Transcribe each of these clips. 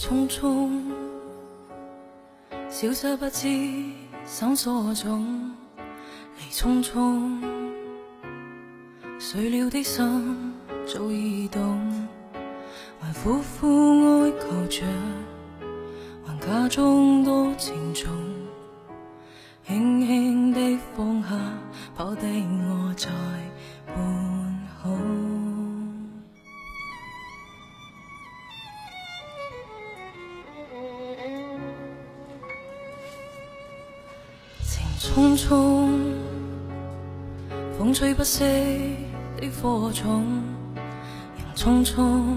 匆匆，小則不知生疏中離匆匆，碎了的心早已動，還苦苦哀求着，還假裝多鄭重，輕輕地放下，跑的我在半空。情匆匆，風吹不息的火種，人匆匆，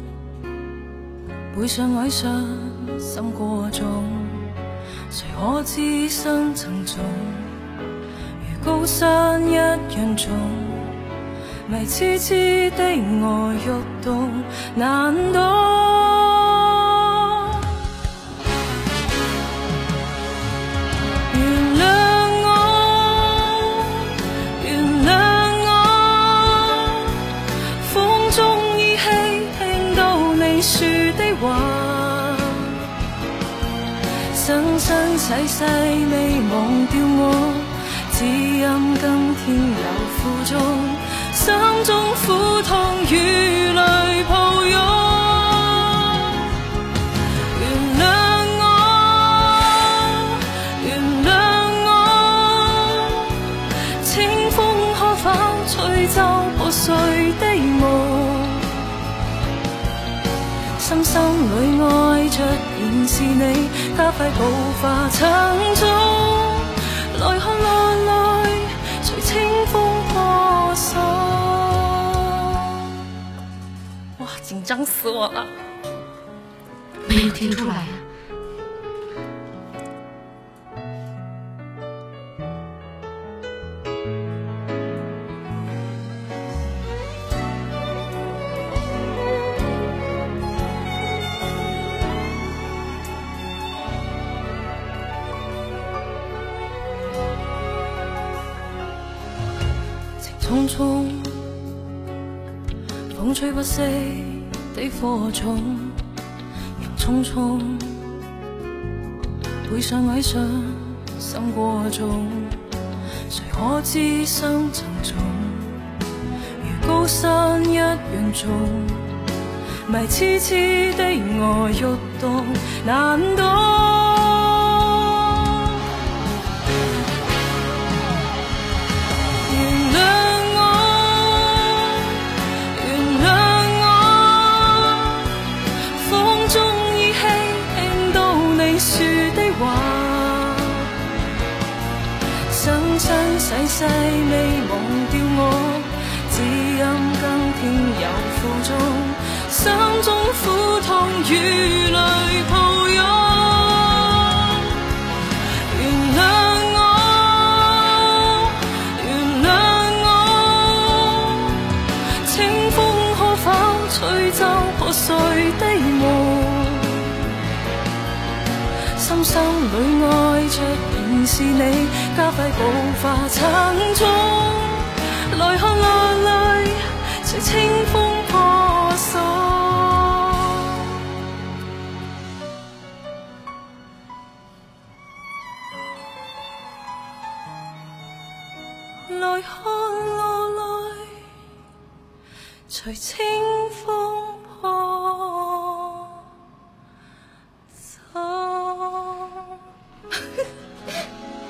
背上愛上心過重，誰可知生曾重，如高山一樣重，迷痴痴的我欲動難懂。生生世世未忘掉我，只因今天有負重，心中苦痛與淚抱擁。原諒我，原諒我，清風可否吹走破碎的夢？深深裏愛着仍是你，加快步伐沉重，來看來來隨清風破手。哇，緊張死我了！ 没有听出来啊。 匆匆，風吹不息的火種，人匆匆，背上愛上心過重，誰可知生曾重，如高山一樣重，迷痴痴的我欲動難懂。世世未忘掉我，只因今天有負重，心中苦痛與淚抱擁。原諒我，原諒我，清風可否吹走破碎的夢？深深裏愛着仍是你，加快步伐沉重，來看來來隨清風破手。來看來來隨清風破手。